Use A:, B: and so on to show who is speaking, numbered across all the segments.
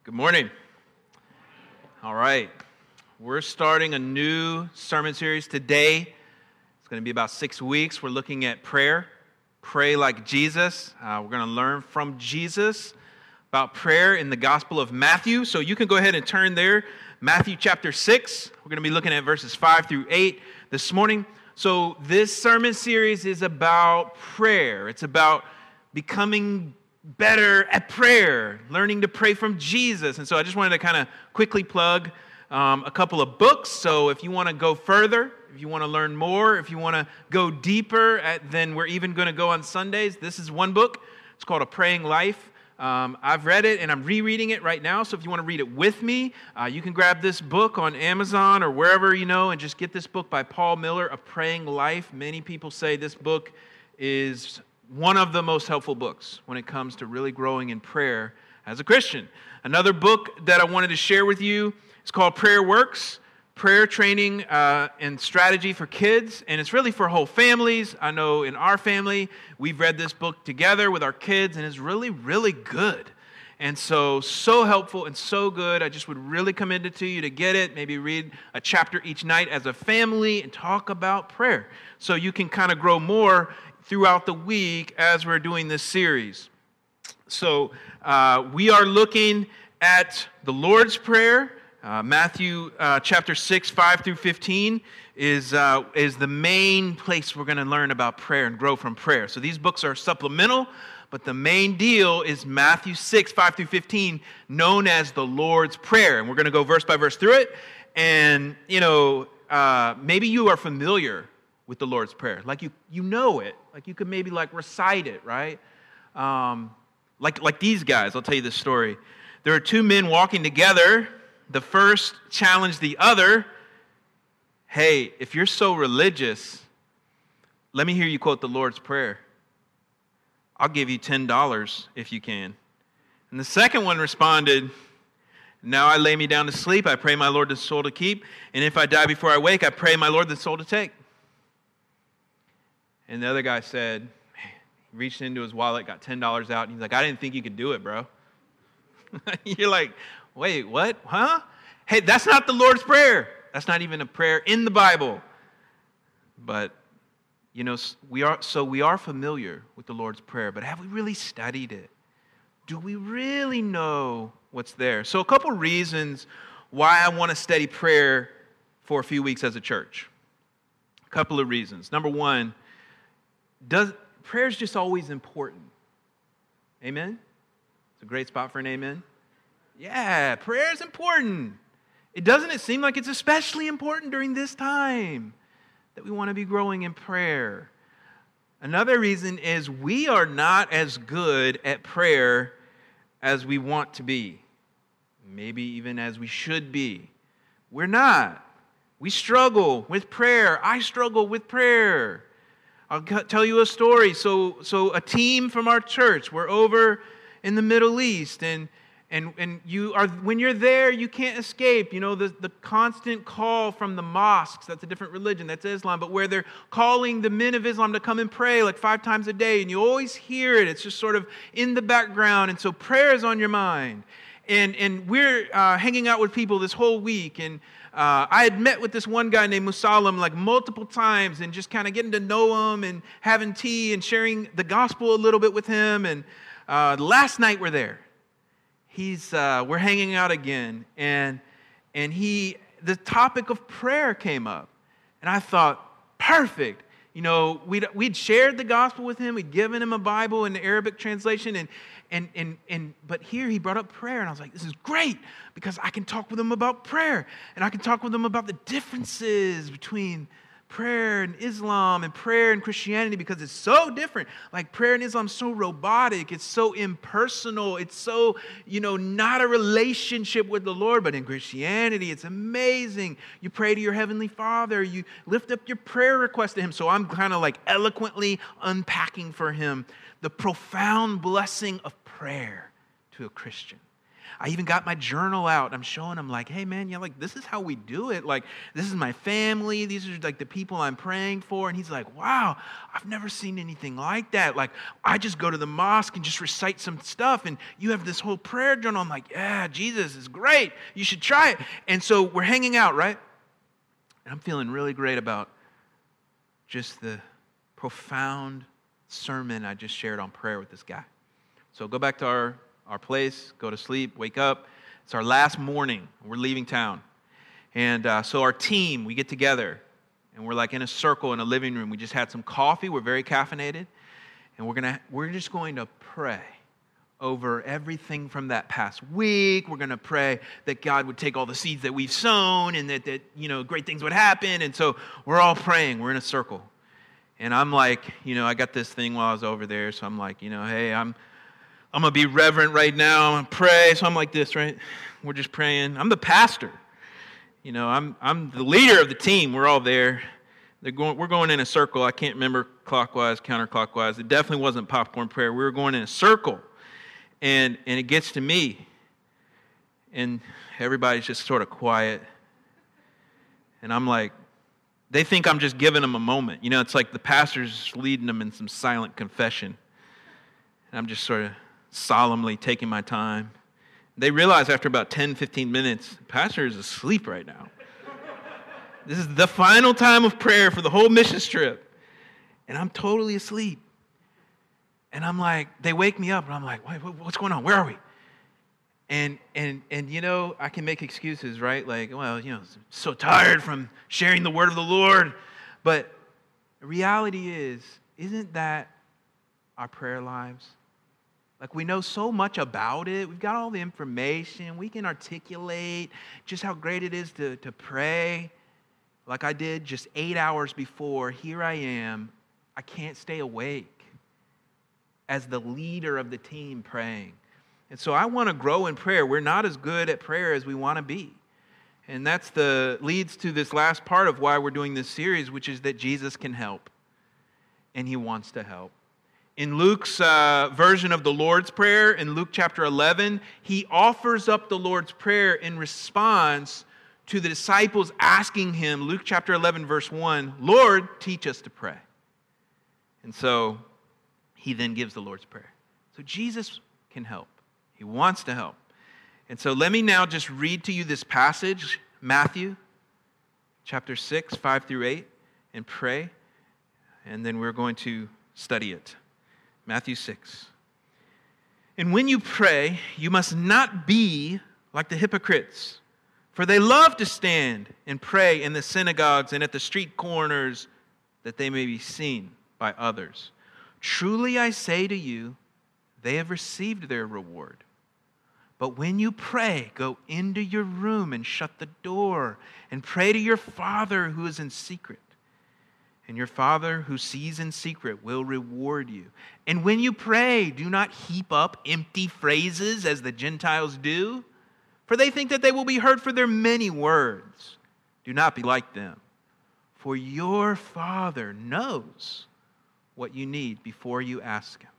A: Good morning. All right. We're starting a new sermon series today. It's going to be about 6 weeks. We're looking at prayer. Pray like Jesus. We're going to learn from Jesus about prayer in the Gospel of Matthew. So you can go ahead and turn there. Matthew chapter 6. We're going to be looking at verses 5 through 8 this morning. So this sermon series is about prayer. It's about becoming better at prayer, learning to pray from Jesus. And so I just wanted to kind of quickly plug a couple of books. So if you want to go further, if you want to learn more, if you want to go deeper than we're even going to go on Sundays, this is one book. It's called A Praying Life. I've read it and I'm rereading it right now. So if you want to read it with me, you can grab this book on Amazon or wherever and just get this book by Paul Miller, A Praying Life. Many people say this book is one of the most helpful books when it comes to really growing in prayer as a Christian. Another book that I wanted to share with you is called Prayer Works, Prayer Training and Strategy for Kids, and it's really for whole families. I know in our family, we've read this book together with our kids, and it's really, really good. And so helpful and so good. I just would really commend it to you to get it, maybe read a chapter each night as a family and talk about prayer so you can kind of grow more throughout the week as we're doing this series. So we are looking at the Lord's Prayer. Matthew chapter 6, 5 through 15 is the main place we're going to learn about prayer and grow from prayer. So these books are supplemental, but the main deal is Matthew 6, 5 through 15, known as the Lord's Prayer. And we're going to go verse by verse through it. And, maybe you are familiar with the Lord's Prayer. Like you know it. Like you could maybe recite it, right? Like these guys. I'll tell you this story. There are two men walking together. The first challenged the other. Hey, if you're so religious, let me hear you quote the Lord's Prayer. I'll give you $10 if you can. And the second one responded, now I lay me down to sleep. I pray my Lord the soul to keep. And if I die before I wake, I pray my Lord the soul to take. And the other guy said, he reached into his wallet, got $10 out, and he's like, I didn't think you could do it, bro. You're like, wait, what? Huh? Hey, that's not the Lord's Prayer. That's not even a prayer in the Bible. But, we are familiar with the Lord's Prayer, but have we really studied it? Do we really know what's there? So a couple reasons why I want to study prayer for a few weeks as a church. A couple of reasons. Number one, prayer is just always important. Amen? It's a great spot for an amen. Yeah, prayer is important. Doesn't it seem like it's especially important during this time that we want to be growing in prayer? Another reason is we are not as good at prayer as we want to be. Maybe even as we should be. We're not. We struggle with prayer. I struggle with prayer. I'll tell you a story. So a team from our church, we're over in the Middle East, and you are, when you're there, you can't escape. The constant call from the mosques. That's a different religion. That's Islam. But where they're calling the men of Islam to come and pray 5 times a day, and you always hear it. It's just sort of in the background, and so prayer is on your mind. And we're hanging out with people this whole week, and I had met with this one guy named Musalam multiple times and just kind of getting to know him and having tea and sharing the gospel a little bit with him. And last night we're there. We're hanging out again, and the topic of prayer came up, and I thought, perfect. We'd shared the gospel with him. We'd given him a Bible in the Arabic translation, but here he brought up prayer, and I was like, this is great because I can talk with him about prayer, and I can talk with him about the differences between prayer and Islam and prayer and Christianity, because it's so different. Prayer in Islam is so robotic, it's so impersonal, it's so, not a relationship with the Lord. But in Christianity, it's amazing. You pray to your Heavenly Father, you lift up your prayer request to Him. So I'm kind of eloquently unpacking for him the profound blessing of prayer to a Christian. I even got my journal out. I'm showing him like, hey man, like this is how we do it. Like this is my family. These are like the people I'm praying for. And he's like, wow, I've never seen anything like that. Like I just go to the mosque and just recite some stuff and you have this whole prayer journal. I'm like, yeah, Jesus is great. You should try it. And so we're hanging out, right? And I'm feeling really great about just the profound sermon I just shared on prayer with this guy. So go back to our place, go to sleep, wake up. It's our last morning. We're leaving town. And so our team, we get together, and we're like in a circle in a living room. We just had some coffee. We're very caffeinated. And we're just going to pray over everything from that past week. We're going to pray that God would take all the seeds that we've sown and that great things would happen. And so we're all praying. We're in a circle. And I'm like, I got this thing while I was over there. So I'm like, hey, I'm going to be reverent right now. I'm going to pray. So I'm like this, right? We're just praying. I'm the pastor. I'm the leader of the team. We're all there. We're going in a circle. I can't remember clockwise, counterclockwise. It definitely wasn't popcorn prayer. We were going in a circle. And it gets to me. And everybody's just sort of quiet. And I'm like, they think I'm just giving them a moment. It's like the pastor's just leading them in some silent confession. And I'm just sort of solemnly taking my time. They realize after about 10, 15 minutes, the pastor is asleep right now. This is the final time of prayer for the whole missions trip. And I'm totally asleep. And I'm like, they wake me up, and I'm like, what's going on? Where are we? And I can make excuses, right? Like, well, so tired from sharing the word of the Lord. But the reality is, isn't that our prayer lives? Like, we know so much about it. We've got all the information. We can articulate just how great it is to pray. Like I did just 8 hours before, here I am. I can't stay awake as the leader of the team praying. And so I want to grow in prayer. We're not as good at prayer as we want to be. And that's leads to this last part of why we're doing this series, which is that Jesus can help. And he wants to help. In Luke's version of the Lord's Prayer, in Luke chapter 11, he offers up the Lord's Prayer in response to the disciples asking him, Luke chapter 11, verse 1, Lord, teach us to pray. And so he then gives the Lord's Prayer. So Jesus can help. He wants to help. And so let me now just read to you this passage, Matthew chapter 6, 5 through 8, and pray. And then we're going to study it. Matthew 6. And when you pray, you must not be like the hypocrites, for they love to stand and pray in the synagogues and at the street corners, that they may be seen by others. Truly I say to you, they have received their reward. But when you pray, go into your room and shut the door and pray to your Father who is in secret. And your Father who sees in secret will reward you. And when you pray, do not heap up empty phrases as the Gentiles do, for they think that they will be heard for their many words. Do not be like them, for your Father knows what you need before you ask him.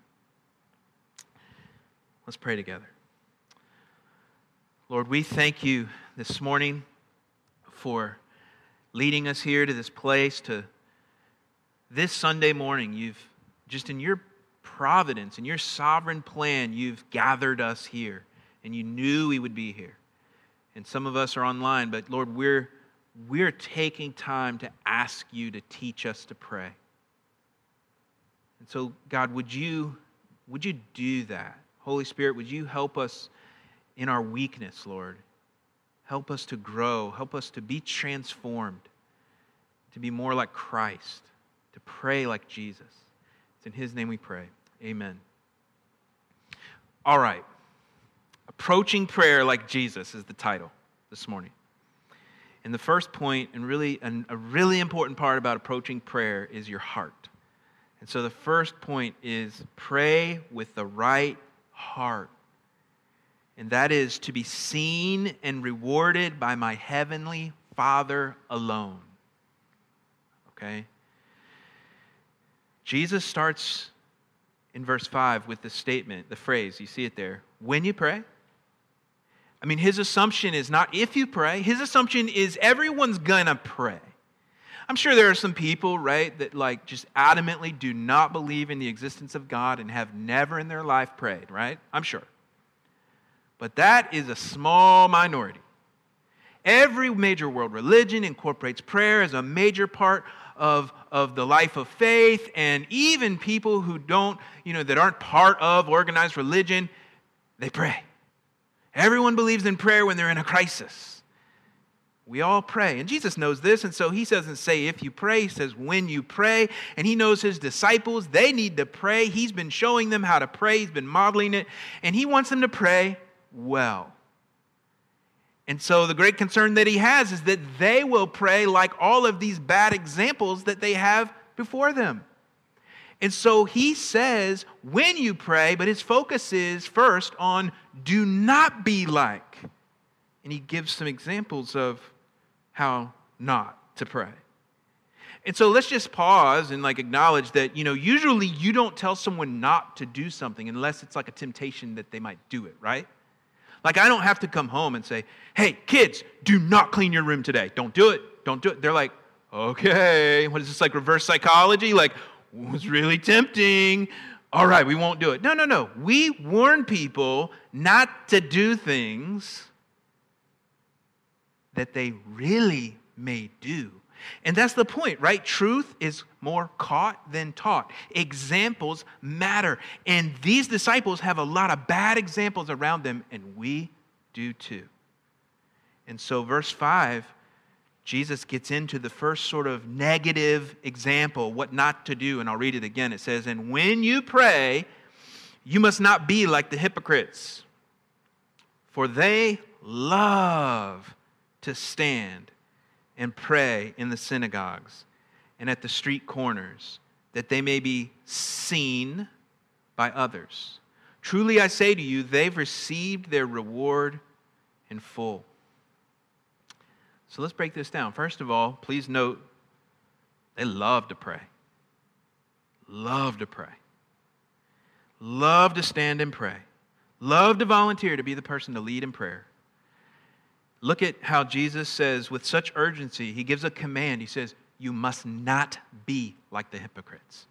A: Let's pray together. Lord, we thank you this morning for leading us here to this place, to this Sunday morning. You've, just in your providence, in your sovereign plan, you've gathered us here, and you knew we would be here. And some of us are online, but Lord, we're taking time to ask you to teach us to pray. And so, God, would you do that? Holy Spirit, would you help us in our weakness, Lord? Help us to grow. Help us to be transformed, to be more like Christ, to pray like Jesus. It's in his name we pray. Amen. All right. Approaching prayer like Jesus is the title this morning. And the first point, and a really important part about approaching prayer, is your heart. And so the first point is pray with the right heart. And that is to be seen and rewarded by my heavenly Father alone. Okay? Jesus starts in verse 5 with the statement, the phrase, you see it there, when you pray. I mean, his assumption is not if you pray. His assumption is everyone's going to pray. I'm sure there are some people, right, that like just adamantly do not believe in the existence of God and have never in their life prayed, right? I'm sure. But that is a small minority. Every major world religion incorporates prayer as a major part of the life of faith, and even people who don't, that aren't part of organized religion, they pray. Everyone believes in prayer when they're in a crisis. We all pray. And Jesus knows this, and so he doesn't say if you pray, he says when you pray. And he knows his disciples, they need to pray. He's been showing them how to pray. He's been modeling it. And he wants them to pray well. And so the great concern that he has is that they will pray like all of these bad examples that they have before them. And so he says when you pray, but his focus is first on do not be like. And he gives some examples of how not to pray. And so let's just pause and acknowledge that, usually you don't tell someone not to do something unless it's like a temptation that they might do it, right? Like I don't have to come home and say, hey, kids, do not clean your room today. Don't do it. Don't do it. They're like, okay, what is this, like reverse psychology? Like, it was really tempting. All right, we won't do it. No. We warn people not to do things that they really may do. And that's the point, right? Truth is more caught than taught. Examples matter. And these disciples have a lot of bad examples around them, and we do too. And so verse 5, Jesus gets into the first sort of negative example, what not to do. And I'll read it again. It says, and when you pray, you must not be like the hypocrites, for they love to stand and pray in the synagogues and at the street corners, that they may be seen by others. Truly I say to you, they've received their reward in full. So let's break this down. First of all, please note, they love to pray. Love to pray. Love to stand and pray. Love to volunteer to be the person to lead in prayer. Look at how Jesus says with such urgency, he gives a command. He says, you must not be like the hypocrites.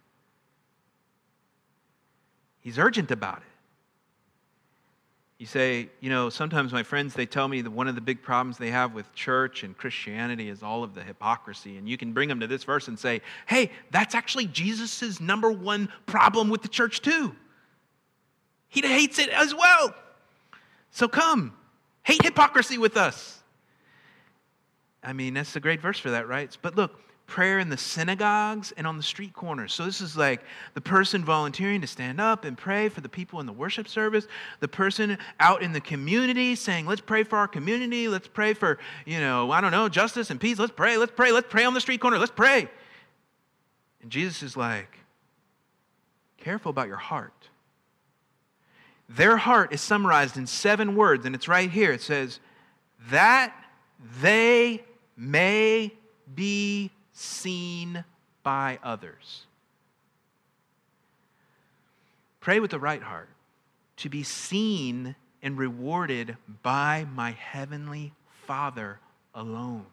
A: He's urgent about it. You say, sometimes my friends, they tell me that one of the big problems they have with church and Christianity is all of the hypocrisy. And you can bring them to this verse and say, hey, that's actually Jesus' number one problem with the church too. He hates it as well. So come. Hate hypocrisy with us. I mean, that's a great verse for that, right? But look, prayer in the synagogues and on the street corners. So this is like the person volunteering to stand up and pray for the people in the worship service, the person out in the community saying, let's pray for our community, let's pray for, justice and peace, let's pray on the street corner, let's pray. And Jesus is like, careful about your heart. Their heart is summarized in 7 words, and it's right here. It says, that they may be seen by others. Pray with the right heart, to be seen and rewarded by my heavenly Father alone.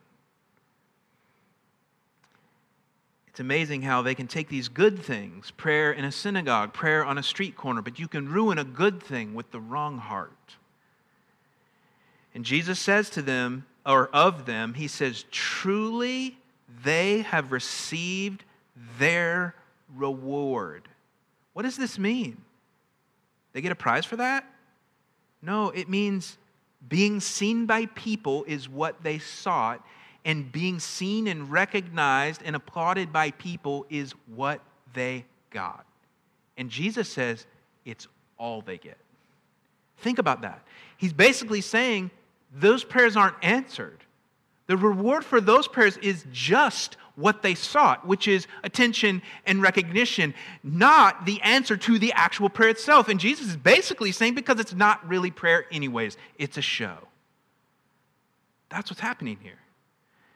A: It's amazing how they can take these good things, prayer in a synagogue, prayer on a street corner, but you can ruin a good thing with the wrong heart. And Jesus says to them, or of them, he says, truly they have received their reward. What does this mean? They get a prize for that? No, it means being seen by people is what they sought, and being seen and recognized and applauded by people is what they got. And Jesus says it's all they get. Think about that. He's basically saying those prayers aren't answered. The reward for those prayers is just what they sought, which is attention and recognition, not the answer to the actual prayer itself. And Jesus is basically saying because it's not really prayer anyways, it's a show. That's what's happening here.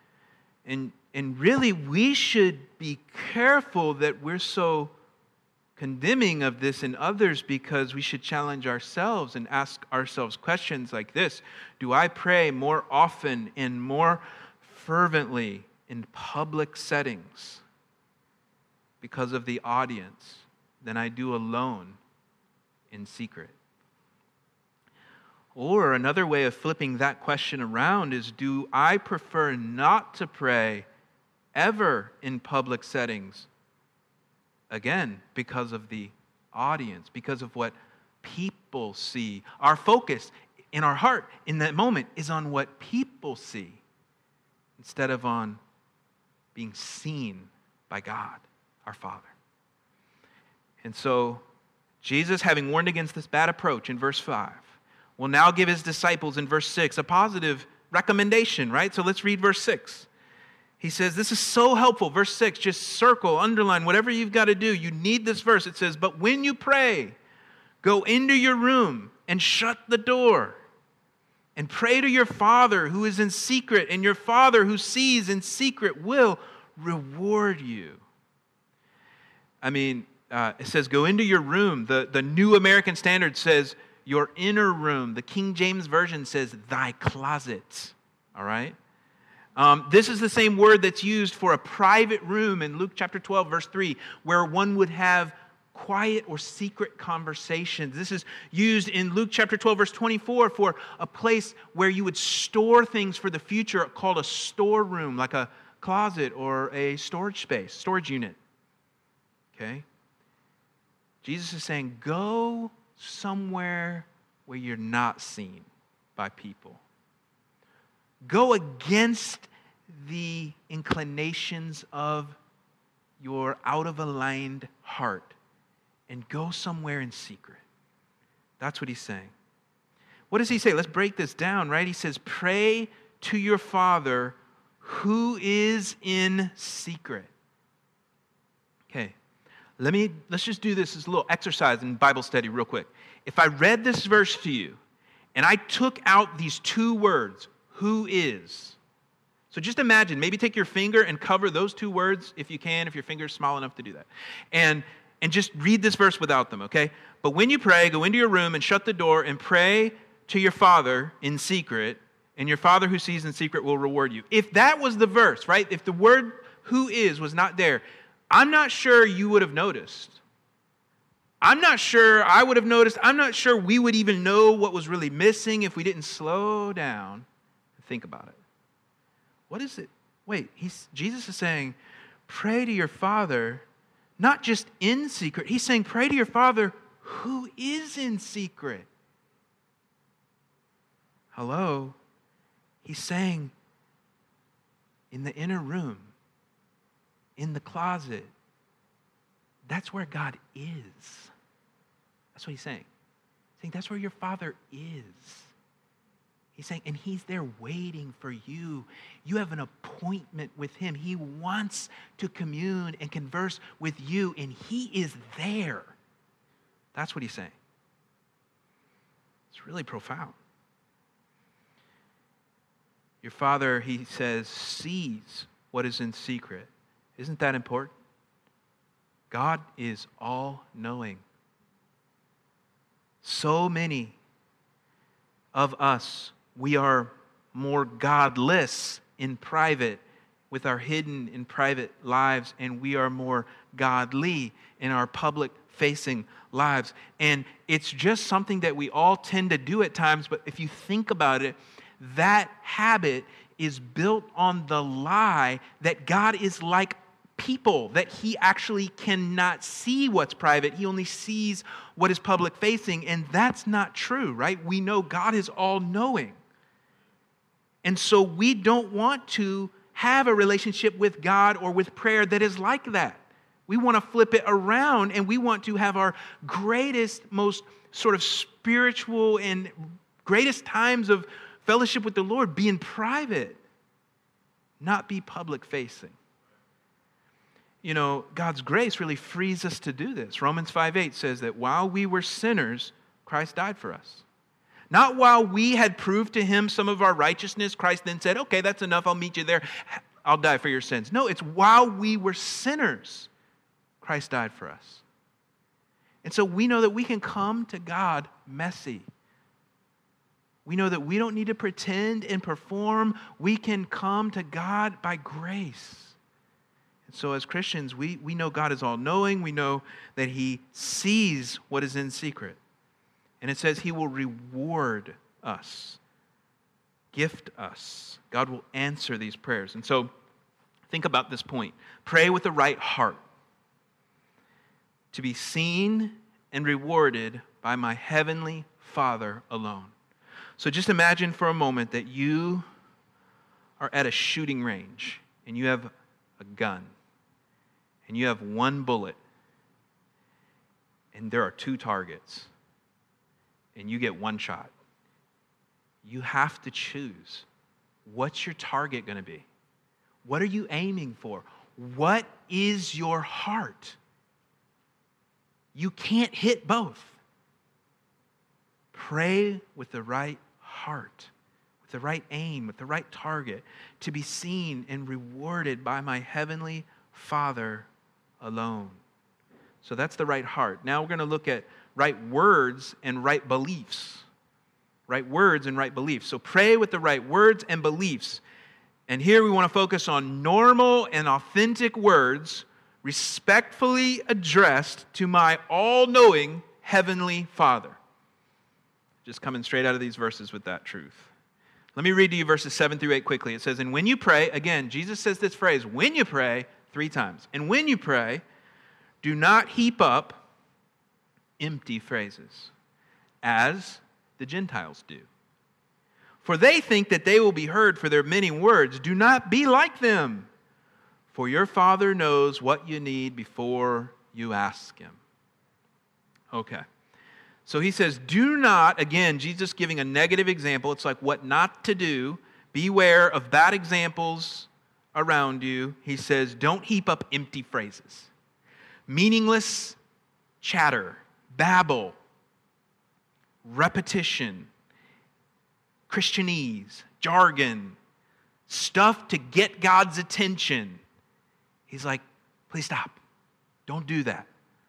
A: And really, we should be careful that we're so condemning of this in others because we should challenge ourselves and ask ourselves questions like this. Do I pray more often and more fervently in public settings because of the audience than I do alone in secret? Or another way of flipping that question around is, do I prefer not to pray ever in public settings? Again, because of the audience, because of what people see. Our focus in our heart in that moment is on what people see instead of on being seen by God, our Father. And so, Jesus, having warned against this bad approach in verse 5, will now give his disciples in verse 6 a positive recommendation, right? So let's read verse 6. He says, this is so helpful. Verse 6, just circle, underline, whatever you've got to do. You need this verse. It says, but when you pray, go into your room and shut the door and pray to your Father who is in secret, and your Father who sees in secret will reward you. I mean, it says, go into your room. The New American Standard says, your inner room. The King James Version says, thy closet. All right? This is the same word that's used for a private room in Luke chapter 12, verse 3, where one would have quiet or secret conversations. This is used in Luke chapter 12, verse 24, for a place where you would store things for the future called a storeroom, like a closet or a storage space, storage unit. Okay? Jesus is saying, go somewhere where you're not seen by people. Go against the inclinations of your out-of-aligned heart and go somewhere in secret. That's what he's saying. What does he say? Let's break this down, right? He says, pray to your Father who is in secret. Okay, let's just do this as a little exercise in Bible study real quick. If I read this verse to you and I took out these two words, who is? So just imagine, maybe take your finger and cover those two words if you can, if your finger's small enough to do that. And just read this verse without them, okay? But when you pray, go into your room and shut the door and pray to your Father in secret, and your Father who sees in secret will reward you. If that was the verse, right? If the word who is was not there, I'm not sure you would have noticed. I'm not sure I would have noticed. I'm not sure we would even know what was really missing if we didn't slow down and think about it. What is it? Wait, Jesus is saying, pray to your Father, not just in secret. He's saying, pray to your Father who is in secret. Hello? He's saying, in the inner room, in the closet, that's where God is. That's what he's saying. He's saying that's where your Father is. He's saying, and he's there waiting for you. You have an appointment with him. He wants to commune and converse with you, and he is there. That's what he's saying. It's really profound. Your Father, he says, sees what is in secret. Isn't that important? God is all-knowing. So many of us, we are more godless in private with our hidden in private lives, and we are more godly in our public-facing lives. And it's just something that we all tend to do at times, but if you think about it, that habit is built on the lie that God is like people, that he actually cannot see what's private. He only sees what is public-facing, and that's not true, right? We know God is all-knowing. And so we don't want to have a relationship with God or with prayer that is like that. We want to flip it around, and we want to have our greatest, most sort of spiritual and greatest times of fellowship with the Lord be in private, not be public-facing. You know, God's grace really frees us to do this. Romans 5:8 says that while we were sinners, Christ died for us. Not while we had proved to him some of our righteousness, Christ then said, okay, that's enough, I'll meet you there. I'll die for your sins. No, it's while we were sinners, Christ died for us. And so we know that we can come to God messy. We know that we don't need to pretend and perform. We can come to God by grace. And so as Christians, we know God is all-knowing. We know that He sees what is in secret. And it says He will reward us, gift us. God will answer these prayers. And so think about this point. Pray with the right heart, to be seen and rewarded by my heavenly Father alone. So just imagine for a moment that you are at a shooting range and you have a gun and you have one bullet and there are two targets and you get one shot. You have to choose. What's your target going to be? What are you aiming for? What is your heart? You can't hit both. Pray with the right heart, with the right aim, with the right target, to be seen and rewarded by my heavenly Father alone. So that's the right heart. Now we're going to look at right words and right beliefs. Right words and right beliefs. So pray with the right words and beliefs. And here we want to focus on normal and authentic words respectfully addressed to my all-knowing heavenly Father. Just coming straight out of these verses with that truth. Let me read to you verses 7 through 8 quickly. It says, and when you pray, again, Jesus says this phrase, when you pray, 3 times. And when you pray, do not heap up empty phrases, as the Gentiles do. For they think that they will be heard for their many words. Do not be like them, for your Father knows what you need before you ask Him. Okay. So he says, do not, again, Jesus giving a negative example. It's like what not to do. Beware of bad examples around you. He says, don't heap up empty phrases. Meaningless chatter, babble, repetition, Christianese, jargon, stuff to get God's attention. He's like, please stop. Don't do that.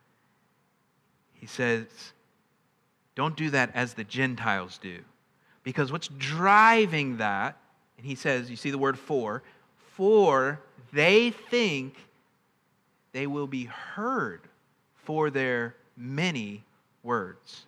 A: He says, don't do that as the Gentiles do. Because what's driving that, and he says, you see the word for they think they will be heard for their many words.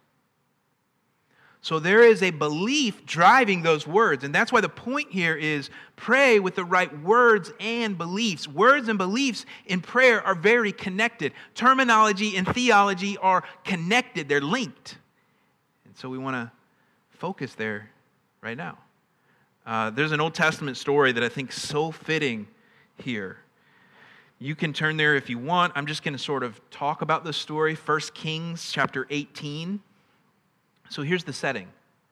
A: So there is a belief driving those words, and that's why the point here is pray with the right words and beliefs. Words and beliefs in prayer are very connected. Terminology and theology are connected, they're linked. And so we want to focus there right now. There's an Old Testament story that I think is so fitting here. You can turn there if you want. I'm just going to sort of talk about this story. 1 Kings chapter 18. So here's the setting.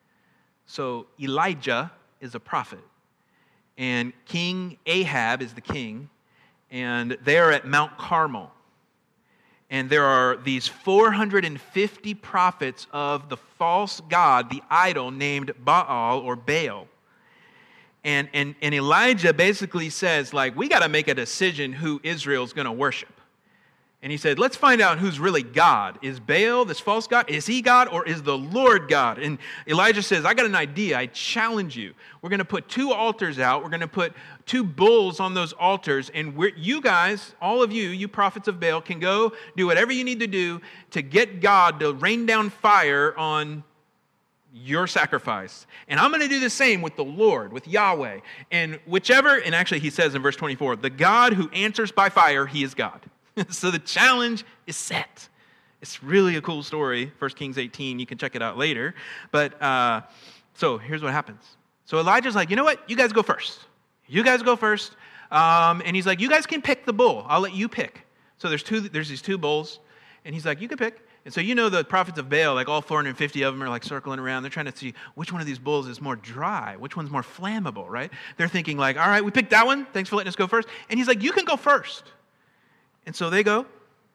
A: So Elijah is a prophet, and King Ahab is the king, and they're at Mount Carmel. And there are these 450 prophets of the false god, the idol named Baal or Baal. And Elijah basically says, like, we got to make a decision who Israel's going to worship. And he said, let's find out who's really God. Is Baal, this false god, is he God or is the Lord God? And Elijah says, I got an idea. I challenge you. We're going to put 2 altars out. We're going to put 2 bulls on those altars. And you guys, all of you, you prophets of Baal, can go do whatever you need to do to get God to rain down fire on your sacrifice. And I'm going to do the same with the Lord, with Yahweh. And whichever, and actually he says in verse 24, the God who answers by fire, he is God. So the challenge is set. It's really a cool story, 1 Kings 18. You can check it out later. But so here's what happens. So Elijah's like, you know what? You guys go first. You guys go first. And he's like, you guys can pick the bull. I'll let you pick. So there's these 2 bulls. And he's like, you can pick. And so you know the prophets of Baal, like all 450 of them are like circling around. They're trying to see which one of these bulls is more dry, which one's more flammable, right? They're thinking like, all right, we picked that one. Thanks for letting us go first. And he's like, you can go first. And so they go.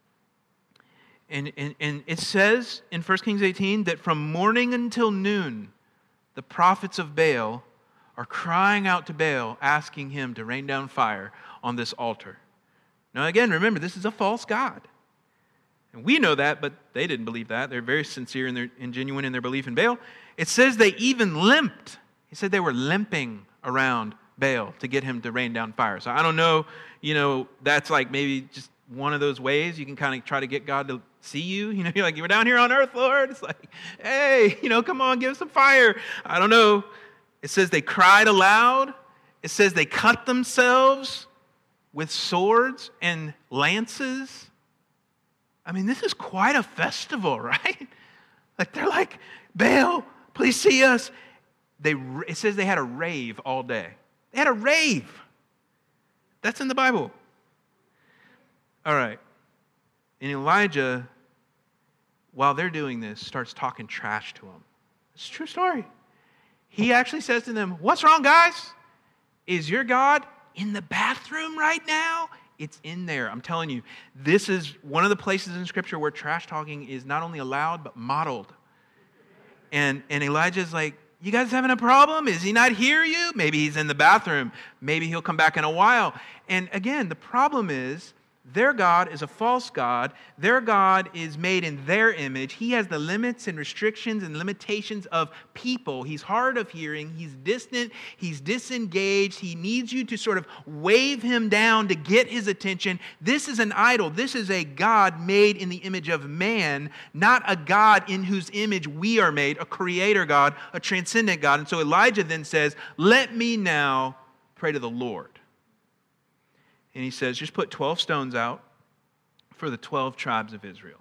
A: And it says in 1 Kings 18 that from morning until noon, the prophets of Baal are crying out to Baal, asking him to rain down fire on this altar. Now again, remember, this is a false god. And we know that, but they didn't believe that. They're very sincere and genuine in their belief in Baal. It says they even limped. He said they were limping around Baal to get him to rain down fire. So I don't know, that's like maybe just one of those ways you can kind of try to get God to see you. You're like, you're down here on earth, Lord. It's like, hey, come on, give us some fire. I don't know. It says they cried aloud. It says they cut themselves with swords and lances. I mean, this is quite a festival, right? Like, they're like, Baal, please see us. It says they had a rave all day. They had a rave. That's in the Bible. All right. And Elijah, while they're doing this, starts talking trash to them. It's a true story. He actually says to them, what's wrong, guys? Is your God in the bathroom right now? It's in there. I'm telling you, this is one of the places in Scripture where trash talking is not only allowed, but modeled. And Elijah's like, you guys having a problem? Is he not hear you? Maybe he's in the bathroom. Maybe he'll come back in a while. And again, the problem is, their God is a false God. Their God is made in their image. He has the limits and restrictions and limitations of people. He's hard of hearing. He's distant. He's disengaged. He needs you to sort of wave him down to get his attention. This is an idol. This is a God made in the image of man, not a God in whose image we are made, a creator God, a transcendent God. And so Elijah then says, let me now pray to the Lord. And he says, just put 12 stones out for the 12 tribes of Israel.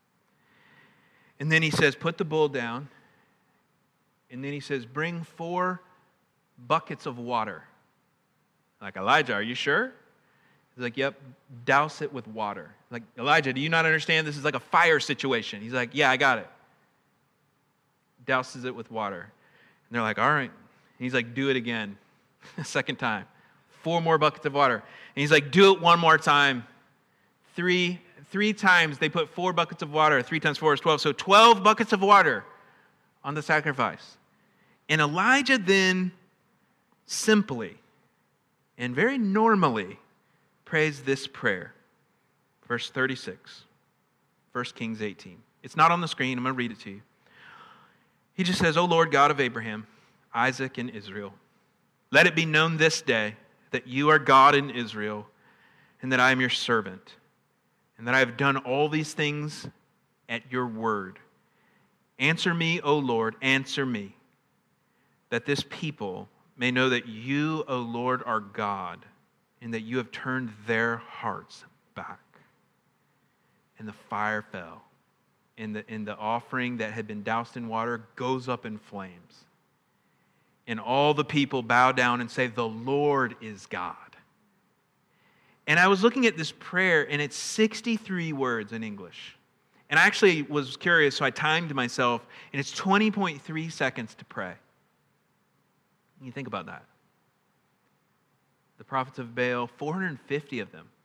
A: And then he says, put the bull down. And then he says, bring 4 buckets of water. Like, Elijah, are you sure? He's like, yep, douse it with water. Like, Elijah, do you not understand? This is like a fire situation. He's like, yeah, I got it. Douses it with water. And they're like, all right. And he's like, do it again. A second time. 4 more buckets of water. And he's like, do it one more time. Three times they put 4 buckets of water. 3 times 4 is 12. So 12 buckets of water on the sacrifice. And Elijah then simply and very normally prays this prayer. Verse 36. 1 Kings 18. It's not on the screen. I'm going to read it to you. He just says, O Lord God of Abraham, Isaac, and Israel, let it be known this day that you are God in Israel, and that I am your servant, and that I have done all these things at your word. Answer me, O Lord, answer me, that this people may know that you, O Lord, are God, and that you have turned their hearts back. And the fire fell, and the offering that had been doused in water goes up in flames. And all the people bow down and say, the Lord is God. And I was looking at this prayer, and it's 63 words in English. And I actually was curious, so I timed myself, and it's 20.3 seconds to pray. You think about that. The prophets of Baal, 450 of them.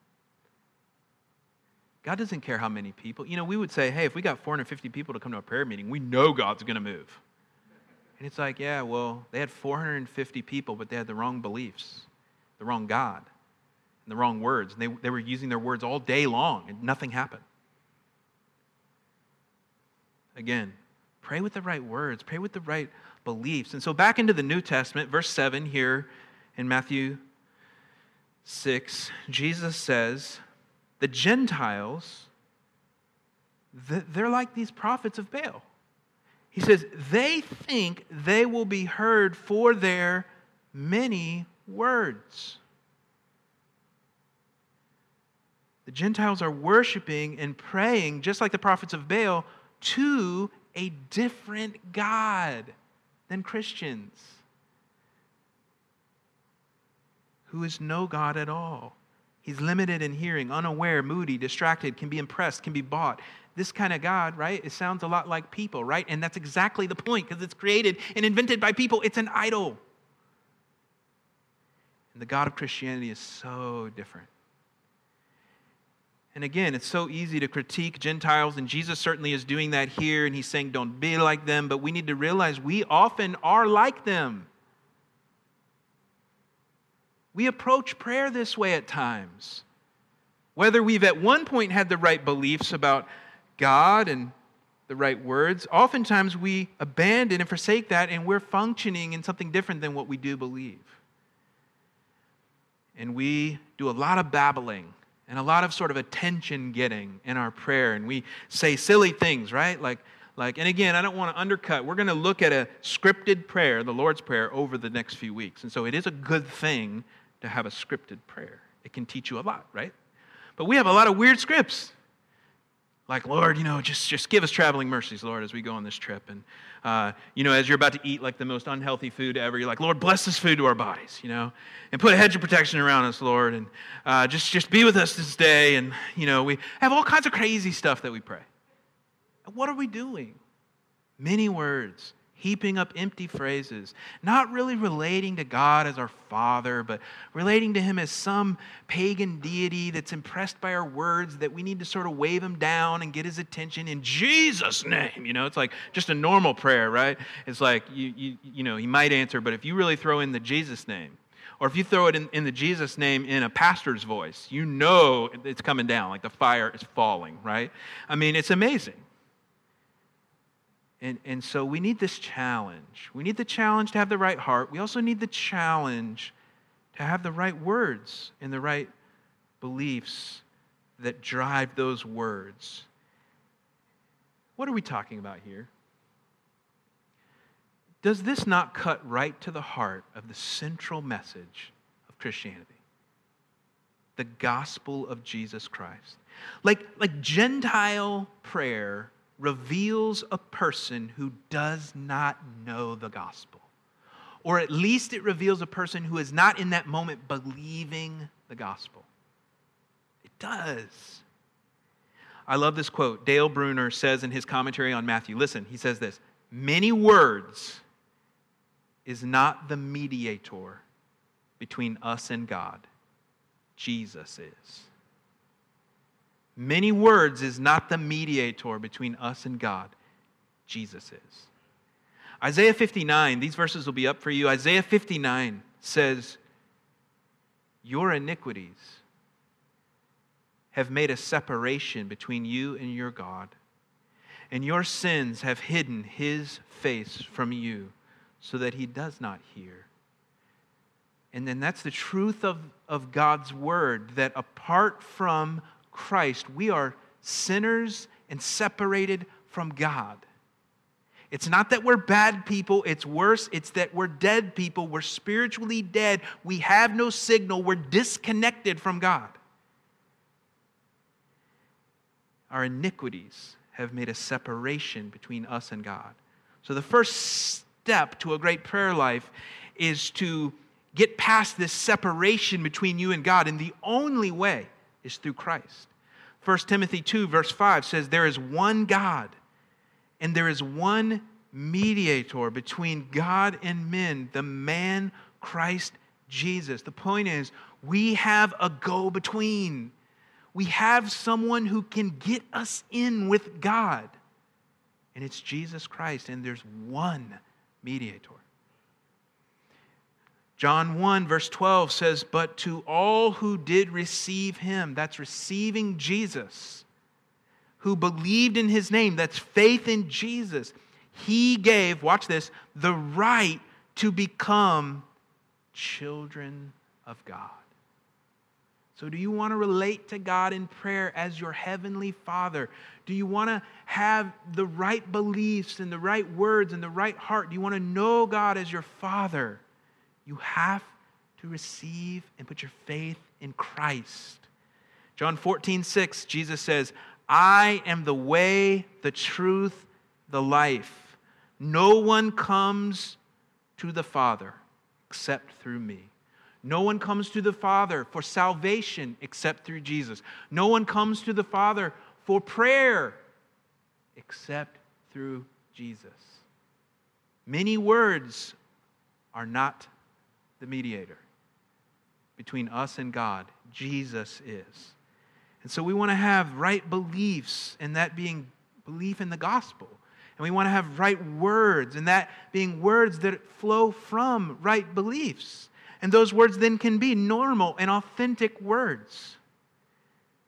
A: God doesn't care how many people. We would say, hey, if we got 450 people to come to a prayer meeting, we know God's going to move. And it's like, yeah, well, they had 450 people, but they had the wrong beliefs, the wrong God, and the wrong words. And they were using their words all day long, and nothing happened. Again, pray with the right words, pray with the right beliefs. And so back into the New Testament, verse 7 here in Matthew 6, Jesus says, the Gentiles, they're like these prophets of Baal. He says, they think they will be heard for their many words. The Gentiles are worshiping and praying, just like the prophets of Baal, to a different God than Christians, who is no God at all. He's limited in hearing, unaware, moody, distracted, can be impressed, can be bought. This kind of God, right? It sounds a lot like people, right? And that's exactly the point, because it's created and invented by people. It's an idol. And the God of Christianity is so different. And again, it's so easy to critique Gentiles, and Jesus certainly is doing that here, and he's saying don't be like them, but we need to realize we often are like them. We approach prayer this way at times. Whether we've at one point had the right beliefs about God and the right words, oftentimes we abandon and forsake that, and we're functioning in something different than what we do believe. And we do a lot of babbling and a lot of sort of attention getting in our prayer, and we say silly things, right? Like, and again, I don't want to undercut. We're going to look at a scripted prayer, the Lord's Prayer, over the next few weeks. And so it is a good thing to have a scripted prayer. It can teach you a lot, right? But we have a lot of weird scripts. Like, Lord, just give us traveling mercies, Lord, as we go on this trip. And, as you're about to eat like the most unhealthy food ever, you're like, Lord, bless this food to our bodies, and put a hedge of protection around us, Lord, and just be with us this day. And, we have all kinds of crazy stuff that we pray. And what are we doing? Many words, heaping up empty phrases, not really relating to God as our Father, but relating to Him as some pagan deity that's impressed by our words that we need to sort of wave Him down and get His attention in Jesus' name. It's like just a normal prayer, right? It's like, He might answer, but if you really throw in the Jesus name, or if you throw it in the Jesus name in a pastor's voice, it's coming down, like the fire is falling, right? I mean, it's amazing. And so we need this challenge. We need the challenge to have the right heart. We also need the challenge to have the right words and the right beliefs that drive those words. What are we talking about here? Does this not cut right to the heart of the central message of Christianity? The gospel of Jesus Christ. Like Gentile prayer reveals a person who does not know the gospel. Or at least it reveals a person who is not in that moment believing the gospel. It does. I love this quote. Dale Bruner says in his commentary on Matthew, listen, he says this, many words is not the mediator between us and God. Jesus is. Many words is not the mediator between us and God. Jesus is. Isaiah 59, these verses will be up for you. Isaiah 59 says, your iniquities have made a separation between you and your God, and your sins have hidden His face from you so that He does not hear. And then that's the truth of God's word, that apart from Christ, we are sinners and separated from God. It's not that we're bad people, it's worse, it's that we're dead people, we're spiritually dead, we have no signal, we're disconnected from God. Our iniquities have made a separation between us and God. So the first step to a great prayer life is to get past this separation between you and God, and the only way is through Christ. 1 Timothy 2 verse 5 says, there is one God and there is one mediator between God and men, the man Christ Jesus. The point is, we have a go-between. We have someone who can get us in with God. And it's Jesus Christ, and there's one mediator. John 1 verse 12 says, but to all who did receive Him, that's receiving Jesus, who believed in His name, that's faith in Jesus, He gave, watch this, the right to become children of God. So do you want to relate to God in prayer as your heavenly Father? Do you want to have the right beliefs and the right words and the right heart? Do you want to know God as your Father? You have to receive and put your faith in Christ. John 14:6, Jesus says, I am the way, the truth, the life. No one comes to the Father except through me. No one comes to the Father for salvation except through Jesus. No one comes to the Father for prayer except through Jesus. Many words are not the mediator between us and God. Jesus is. And so we want to have right beliefs, and that being belief in the gospel. And we want to have right words, and that being words that flow from right beliefs. And those words then can be normal and authentic words.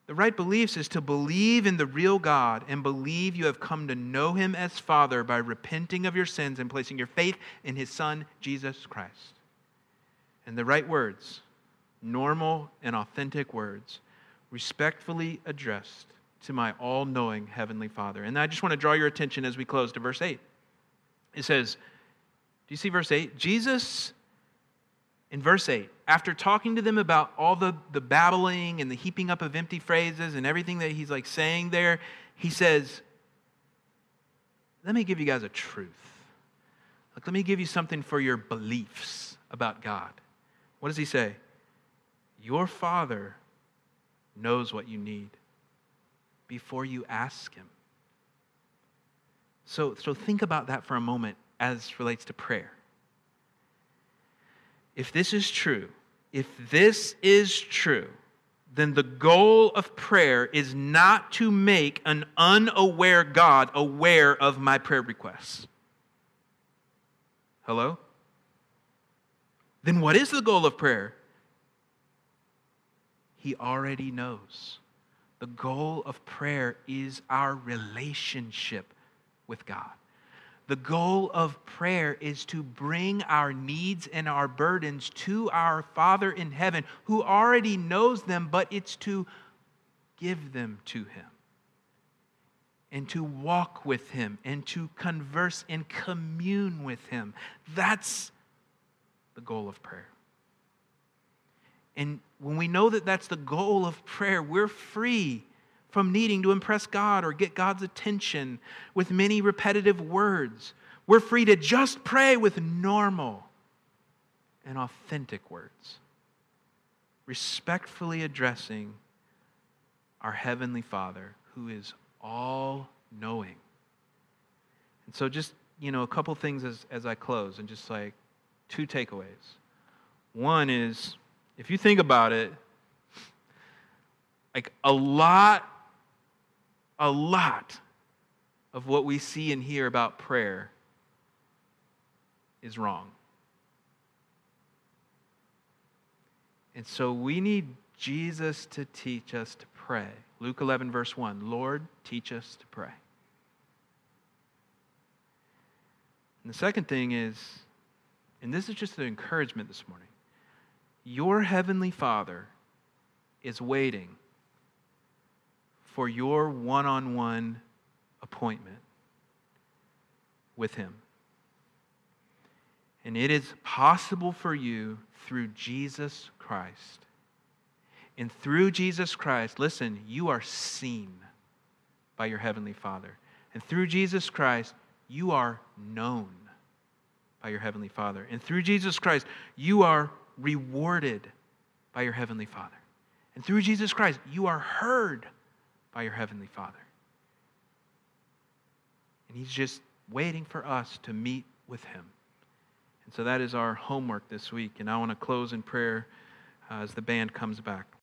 A: The right beliefs is to believe in the real God and believe you have come to know him as Father by repenting of your sins and placing your faith in his Son, Jesus Christ. And the right words, normal and authentic words, respectfully addressed to my all-knowing Heavenly Father. And I just want to draw your attention as we close to verse 8. It says, do you see verse 8? Jesus, in verse 8, after talking to them about all the babbling and the heaping up of empty phrases and everything that he's like saying there, he says, let me give you guys a truth. Like, let me give you something for your beliefs about God. What does he say? Your Father knows what you need before you ask him. So think about that for a moment as relates to prayer. If this is true, then the goal of prayer is not to make an unaware God aware of my prayer requests. Hello? Then what is the goal of prayer? He already knows. The goal of prayer is our relationship with God. The goal of prayer is to bring our needs and our burdens to our Father in heaven, who already knows them, but it's to give them to him and to walk with him and to converse and commune with him. That's the goal of prayer. And when we know that that's the goal of prayer, we're free from needing to impress God or get God's attention with many repetitive words. We're free to just pray with normal and authentic words, respectfully addressing our Heavenly Father who is all-knowing. And so just, a couple things as I close, and just like 2 takeaways. One is, if you think about it, like a lot of what we see and hear about prayer is wrong. And so we need Jesus to teach us to pray. Luke 11, verse 1, Lord, teach us to pray. And the second thing is, and this is just an encouragement this morning, your Heavenly Father is waiting for your one-on-one appointment with him. And it is possible for you through Jesus Christ. And through Jesus Christ, listen, you are seen by your Heavenly Father. And through Jesus Christ, you are known by your Heavenly Father. And through Jesus Christ, you are rewarded by your Heavenly Father. And through Jesus Christ, you are heard by your Heavenly Father. And he's just waiting for us to meet with him. And so that is our homework this week. And I want to close in prayer as the band comes back.